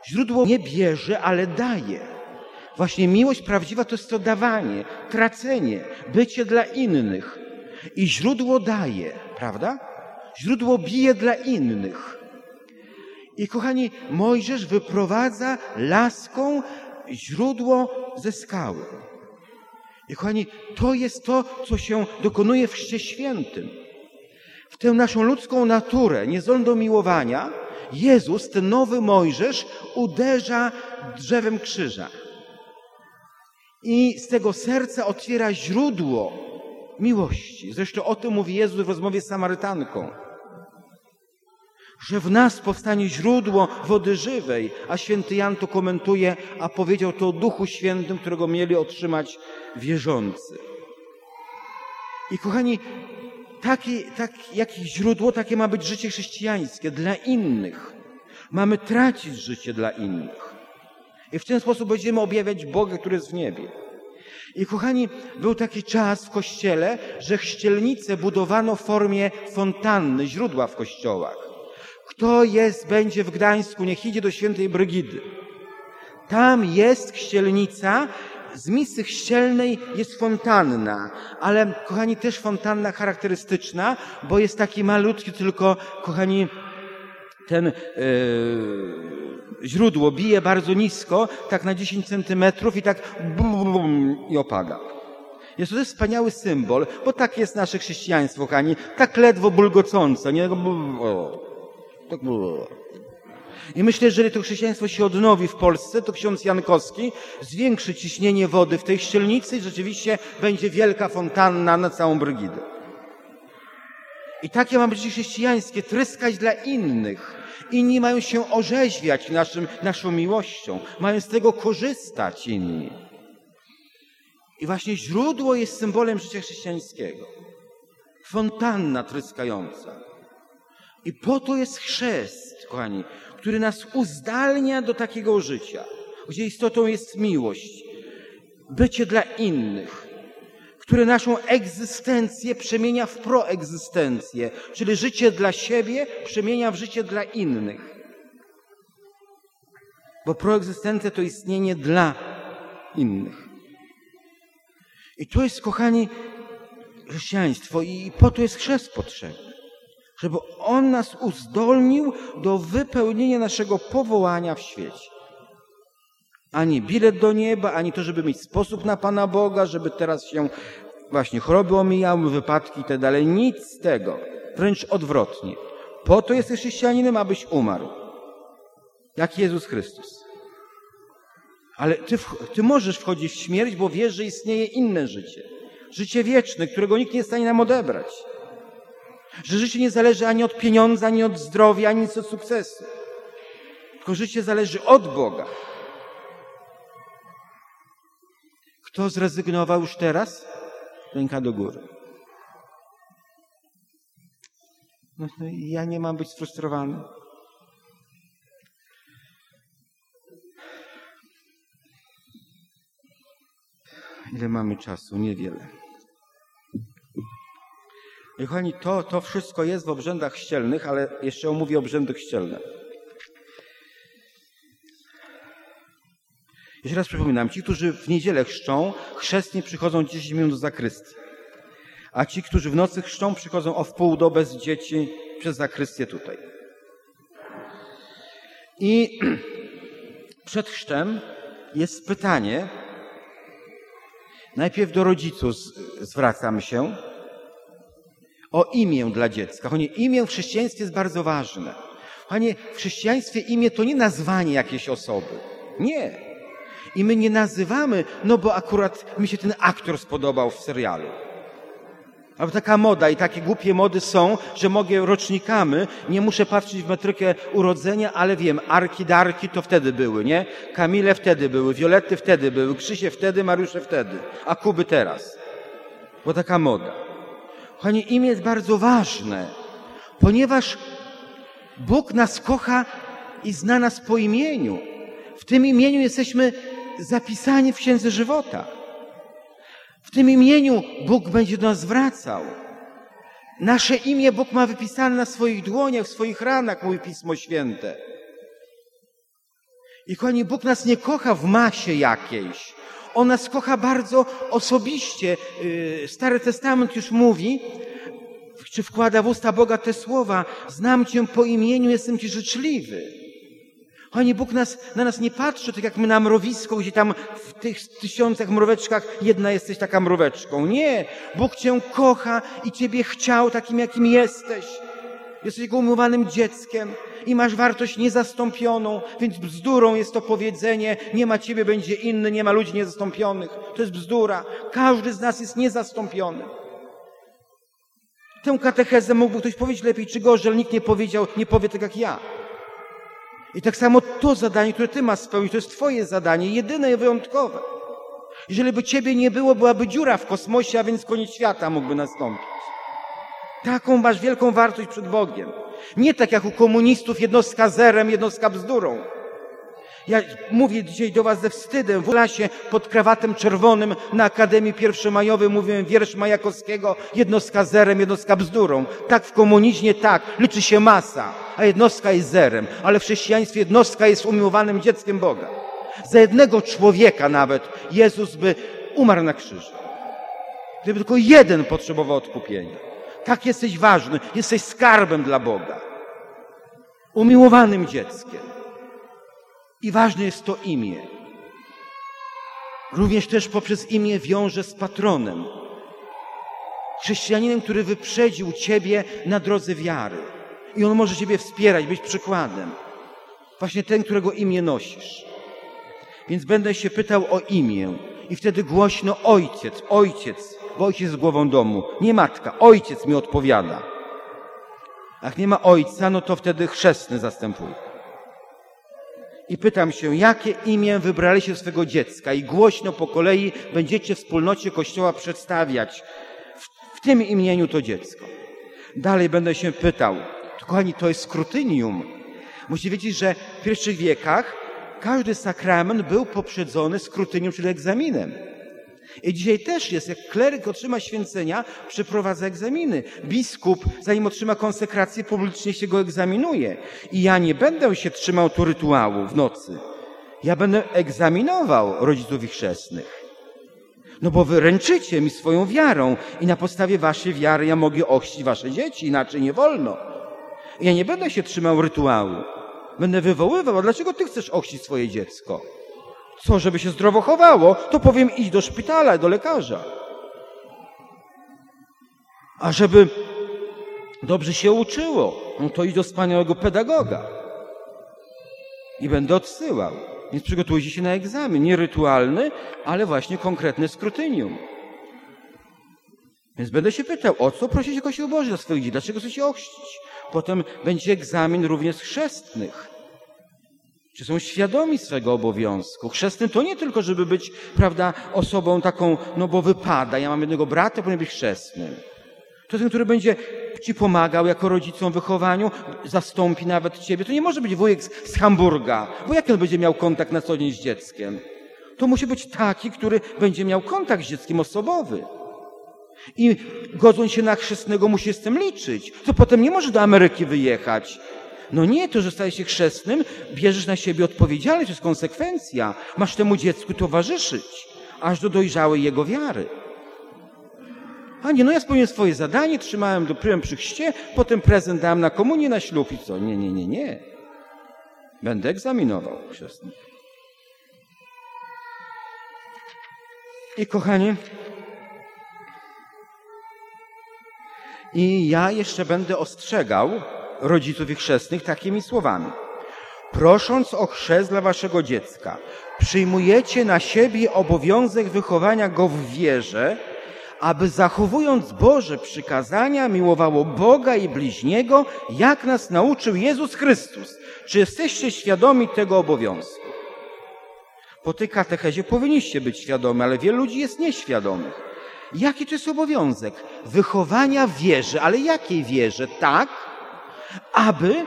Źródło nie bierze, ale daje. Właśnie miłość prawdziwa to jest to dawanie, tracenie, bycie dla innych. I źródło daje, prawda? Źródło bije dla innych. I kochani, Mojżesz wyprowadza laską źródło ze skały. I kochani, to jest to, co się dokonuje w Chrzcie Świętym. W tę naszą ludzką naturę, niezdolną do miłowania, Jezus, ten nowy Mojżesz, uderza drzewem krzyża. I z tego serca otwiera źródło miłości. Zresztą o tym mówi Jezus w rozmowie z Samarytanką. Że w nas powstanie źródło wody żywej, a święty Jan to komentuje, a powiedział to o Duchu Świętym, którego mieli otrzymać wierzący. I kochani, jakie źródło, takie ma być życie chrześcijańskie dla innych. Mamy tracić życie dla innych. I w ten sposób będziemy objawiać Boga, który jest w niebie. I kochani, był taki czas w Kościele, że chrzcielnice budowano w formie fontanny, źródła w kościołach. Kto będzie w Gdańsku, niech idzie do świętej Brygidy. Tam jest chrzcielnica, z misy chrzcielnej jest fontanna, ale kochani, też fontanna charakterystyczna, bo jest taki malutki, tylko kochani, ten źródło bije bardzo nisko, tak na 10 centymetrów i tak i opada. Jest to wspaniały symbol, bo tak jest nasze chrześcijaństwo, kochani, tak ledwo bulgocące, nie? Tak. I myślę, że jeżeli to chrześcijaństwo się odnowi w Polsce, to ksiądz Jankowski zwiększy ciśnienie wody w tej chrzcielnicy i rzeczywiście będzie wielka fontanna na całą Brygidę. I takie ma być życie chrześcijańskie, tryskać dla innych. Inni mają się orzeźwiać naszą miłością, mają z tego korzystać inni. I właśnie źródło jest symbolem życia chrześcijańskiego. Fontanna tryskająca. I po to jest chrzest, kochani, który nas uzdalnia do takiego życia, gdzie istotą jest miłość, bycie dla innych, które naszą egzystencję przemienia w proegzystencję, czyli życie dla siebie przemienia w życie dla innych. Bo proegzystencja to istnienie dla innych. I to jest, kochani, chrześcijaństwo i po to jest chrzest potrzebny. Żeby on nas uzdolnił do wypełnienia naszego powołania w świecie. Ani bilet do nieba, ani to, żeby mieć sposób na Pana Boga, żeby teraz się właśnie choroby omijały, wypadki i tak dalej. Nic z tego. Wręcz odwrotnie. Po to jesteś chrześcijaninem, abyś umarł. Jak Jezus Chrystus. Ale ty możesz wchodzić w śmierć, bo wiesz, że istnieje inne życie. Życie wieczne, którego nikt nie jest w stanie nam odebrać. Że życie nie zależy ani od pieniądza, ani od zdrowia, ani od sukcesu. Tylko życie zależy od Boga. Kto zrezygnował już teraz? Ręka do góry. No, ja nie mam być sfrustrowany. Ile mamy czasu? Niewiele. I kochani, to wszystko jest w obrzędach chrzcielnych, ale jeszcze omówię obrzędy chrzcielne. Jeszcze raz przypominam, ci, którzy w niedzielę chrzczą, chrzestnie przychodzą 10 minut do zakrystii. A ci, którzy w nocy chrzczą, przychodzą o wpół do bez dzieci przez zakrystię tutaj. I przed chrztem jest pytanie. Najpierw do rodziców zwracam się o imię dla dziecka. Imię w chrześcijaństwie jest bardzo ważne. W chrześcijaństwie imię to nie nazwanie jakiejś osoby. Nie. I my nie nazywamy, no bo akurat mi się ten aktor spodobał w serialu. Albo taka moda i takie głupie mody są, że mogę rocznikami, nie muszę patrzeć w metrykę urodzenia, ale wiem, Arki, Darki to wtedy były, nie? Kamile wtedy były, Violetty wtedy były, Krzysie wtedy, Mariusze wtedy, a Kuby teraz. Bo taka moda. Kochani, imię jest bardzo ważne, ponieważ Bóg nas kocha i zna nas po imieniu. W tym imieniu jesteśmy zapisani w Księdze Żywota. W tym imieniu Bóg będzie do nas wracał. Nasze imię Bóg ma wypisane na swoich dłoniach, w swoich ranach, mówi Pismo Święte. I kochani, Bóg nas nie kocha w masie jakiejś. On nas kocha bardzo osobiście. Stary Testament już mówi, czy wkłada w usta Boga te słowa: znam Cię po imieniu, jestem Ci życzliwy. Kochani, Bóg na nas nie patrzy tak jak my na mrowisko, gdzie tam w tych tysiącach mróweczkach jedna jesteś taka mróweczką. Nie, Bóg Cię kocha i Ciebie chciał takim, jakim jesteś. Jesteś Jego umiłowanym dzieckiem i masz wartość niezastąpioną, więc bzdurą jest to powiedzenie: nie ma Ciebie, będzie inny, nie ma ludzi niezastąpionych. To jest bzdura. Każdy z nas jest niezastąpiony. Tę katechezę mógłby ktoś powiedzieć lepiej czy gorzej, ale nikt nie powie tak jak ja. I tak samo to zadanie, które Ty masz spełnić, to jest Twoje zadanie, jedyne i wyjątkowe. Jeżeli by Ciebie nie było, byłaby dziura w kosmosie, a więc koniec świata mógłby nastąpić. Taką masz wielką wartość przed Bogiem. Nie tak jak u komunistów, jednostka zerem, jednostka bzdurą. Ja mówię dzisiaj do was ze wstydem. W klasie pod krawatem czerwonym na Akademii Pierwszomajowej mówiłem wiersz Majakowskiego: jednostka zerem, jednostka bzdurą. Tak w komunizmie tak, liczy się masa, a jednostka jest zerem. Ale w chrześcijaństwie jednostka jest umiłowanym dzieckiem Boga. Za jednego człowieka nawet Jezus by umarł na krzyżu. Gdyby tylko jeden potrzebował odkupienia. Tak jesteś ważny, jesteś skarbem dla Boga. Umiłowanym dzieckiem. I ważne jest to imię. Również też poprzez imię wiąże z patronem. Chrześcijaninem, który wyprzedził Ciebie na drodze wiary. I on może Ciebie wspierać, być przykładem. Właśnie ten, którego imię nosisz. Więc będę się pytał o imię. I wtedy głośno ojciec, ojciec, bo ojciec jest głową domu. Nie matka, ojciec mi odpowiada. Jak nie ma ojca, no to wtedy chrzestny zastępuje. I pytam się, jakie imię wybraliście swego dziecka? I głośno po kolei będziecie w wspólnocie Kościoła przedstawiać w tym imieniu to dziecko. Dalej będę się pytał, kochani, to jest skrutynium. Musicie wiedzieć, że w pierwszych wiekach każdy sakrament był poprzedzony skrutynium, czyli egzaminem. I dzisiaj też jest, jak kleryk otrzyma święcenia, przeprowadza egzaminy. Biskup, zanim otrzyma konsekrację, publicznie się go egzaminuje. I ja nie będę się trzymał tu rytuału w nocy. Ja będę egzaminował rodziców i chrzestnych. No bo wy ręczycie mi swoją wiarą i na podstawie waszej wiary ja mogę ochrzcić wasze dzieci, inaczej nie wolno. Ja nie będę się trzymał rytuału. Będę wywoływał, a dlaczego ty chcesz ochrzcić swoje dziecko? Co, żeby się zdrowo chowało, to powiem idź do szpitala, do lekarza. A żeby dobrze się uczyło, no to idź do wspaniałego pedagoga. I będę odsyłał. Więc przygotujcie się na egzamin. Nie rytualny, ale właśnie konkretne skrutynium. Więc będę się pytał, o co prosicie Kościół Boży dla swoich dzieci? Dlaczego chcecie ochrzcić? Potem będzie egzamin również chrzestnych. Czy są świadomi swego obowiązku? Chrzestny to nie tylko, żeby być, prawda, osobą taką, no bo wypada. Ja mam jednego brata, powinien być chrzestnym. To ten, który będzie ci pomagał jako rodzicom w wychowaniu, zastąpi nawet ciebie. To nie może być wujek z Hamburga, bo jak on będzie miał kontakt na co dzień z dzieckiem? To musi być taki, który będzie miał kontakt z dzieckiem osobowy. I godząc się na chrzestnego musi z tym liczyć. To potem nie może do Ameryki wyjechać. No nie, to, że stajesz się chrzestnym, bierzesz na siebie odpowiedzialność, to jest konsekwencja. Masz temu dziecku towarzyszyć, aż do dojrzałej jego wiary. A nie, no ja spełniłem swoje zadanie, pryłem przy chrzcie, potem prezent dałem na komunię, na ślub i co? Nie. Będę egzaminował chrzestnych. I kochani, i ja jeszcze będę ostrzegał rodziców i chrzestnych takimi słowami. Prosząc o chrzest dla waszego dziecka, przyjmujecie na siebie obowiązek wychowania go w wierze, aby zachowując Boże przykazania miłowało Boga i bliźniego, jak nas nauczył Jezus Chrystus. Czy jesteście świadomi tego obowiązku? Po tej katechezie powinniście być świadomi, ale wielu ludzi jest nieświadomych. Jaki to jest obowiązek? Wychowania w wierze. Ale jakiej wierze? Tak, aby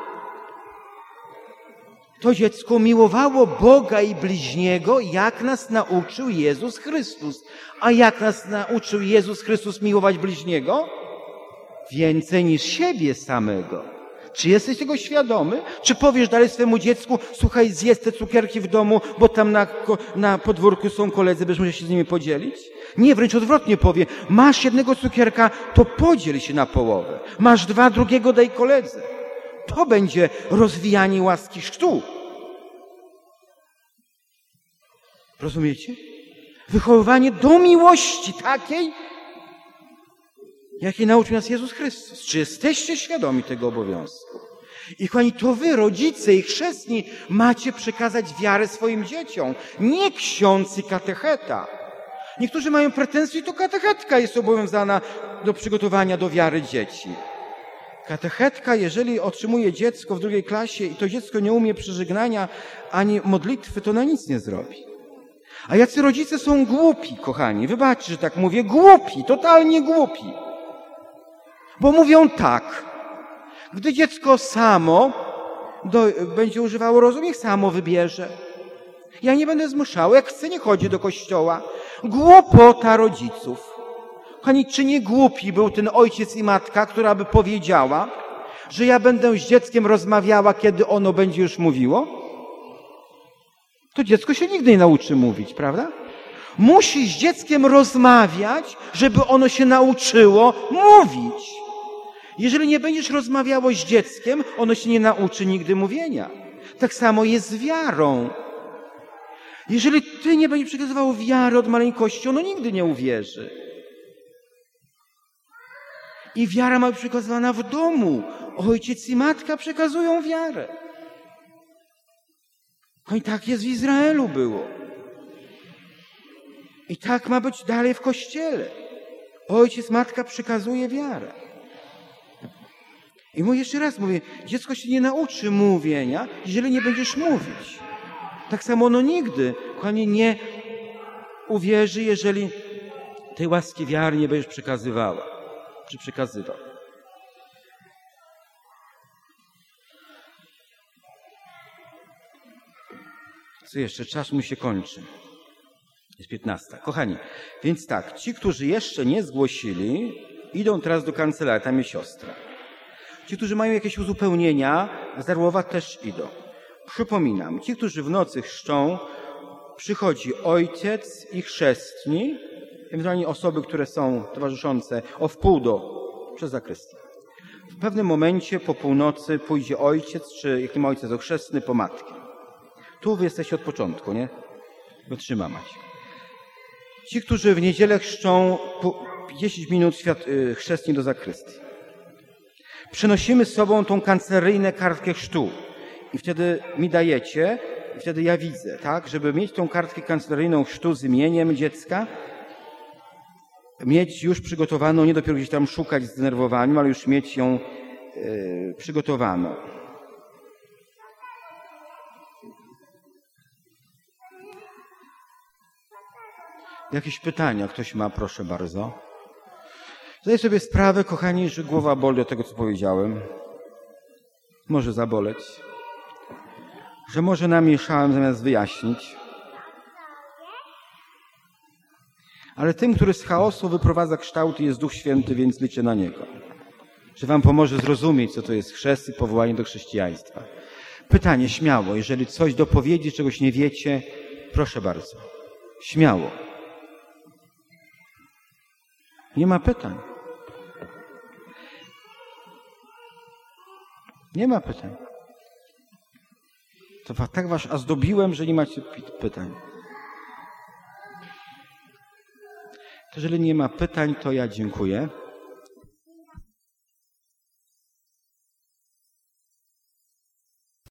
to dziecko miłowało Boga i bliźniego, jak nas nauczył Jezus Chrystus. A jak nas nauczył Jezus Chrystus miłować bliźniego? Więcej niż siebie samego. Czy jesteś tego świadomy? Czy powiesz dalej swemu dziecku, słuchaj, zjedz te cukierki w domu, bo tam na podwórku są koledzy, będziesz musiał się z nimi podzielić? Nie, wręcz odwrotnie powie, masz jednego cukierka, to podziel się na połowę. Masz 2, drugiego daj koledze. To będzie rozwijanie łaski chrztu. Rozumiecie? Wychowywanie do miłości takiej, jakiej nauczył nas Jezus Chrystus. Czy jesteście świadomi tego obowiązku? I kochani, to wy, rodzice i chrzestni, macie przekazać wiarę swoim dzieciom. Nie ksiądz i katecheta. Niektórzy mają pretensje, to katechetka jest obowiązana do przygotowania do wiary dzieci. Katechetka, jeżeli otrzymuje dziecko w 2. klasie i to dziecko nie umie przeżegnania ani modlitwy, to na nic nie zrobi. A jacy rodzice są głupi, kochani. Wybaczcie, że tak mówię. Głupi, totalnie głupi. Bo mówią tak. Gdy dziecko samo będzie używało rozumu, niech samo wybierze. Ja nie będę zmuszał. Jak chce, nie chodzi do kościoła. Głupota rodziców. Kochani, czy nie głupi był ten ojciec i matka, która by powiedziała, że ja będę z dzieckiem rozmawiała, kiedy ono będzie już mówiło? To dziecko się nigdy nie nauczy mówić, prawda? Musi z dzieckiem rozmawiać, żeby ono się nauczyło mówić. Jeżeli nie będziesz rozmawiało z dzieckiem, ono się nie nauczy nigdy mówienia. Tak samo jest z wiarą. Jeżeli ty nie będziesz przekazywał wiary od maleńkości, ono nigdy nie uwierzy. I wiara ma być przekazywana w domu. Ojciec i matka przekazują wiarę. No i tak jest w Izraelu było. I tak ma być dalej w Kościele. Ojciec, matka przekazuje wiarę. I jeszcze raz mówię, dziecko się nie nauczy mówienia, jeżeli nie będziesz mówić. Tak samo ono nigdy, kochani, nie uwierzy, jeżeli tej łaski wiary nie będziesz przekazywała, czy przekazywał. Co jeszcze? Czas mu się kończy. Jest 15. Kochani, więc tak, ci, którzy jeszcze nie zgłosili, idą teraz do kancelarii, tam jest siostra. Ci, którzy mają jakieś uzupełnienia z Darłowa, też idą. Przypominam, ci, którzy w nocy chrzczą, przychodzi ojciec i chrzestni, ewentualnie osoby, które są towarzyszące, o wpół przez zakrystię. W pewnym momencie po północy pójdzie ojciec, czy jak nie ma ojciec, to chrzestny po matkę. Tu wy jesteście od początku, nie? Wytrzyma Macie. Ci, którzy w niedzielę chrzczą, 10 minut chrzestni do zakrystii. Przynosimy z sobą tą kancelaryjną kartkę chrztu. I wtedy mi dajecie, i wtedy ja widzę, tak? Żeby mieć tą kartkę kancelaryjną chrztu z imieniem dziecka, mieć już przygotowaną, nie dopiero gdzieś tam szukać zdenerwowaniem, ale już mieć ją przygotowaną. Jakieś pytania ktoś ma? Proszę bardzo. Zdaję sobie sprawę, kochani, że głowa boli od tego, co powiedziałem. Może zaboleć. Że może namieszałem zamiast wyjaśnić. Ale tym, który z chaosu wyprowadza kształty, jest Duch Święty, więc liczę na Niego. Że wam pomoże zrozumieć, co to jest chrzest i powołanie do chrześcijaństwa. Pytanie, śmiało. Jeżeli coś dopowiedzieć, czegoś nie wiecie, proszę bardzo. Śmiało. Nie ma pytań. Nie ma pytań. To tak was zdobiłem, że nie macie pytań. Jeżeli nie ma pytań, to ja dziękuję.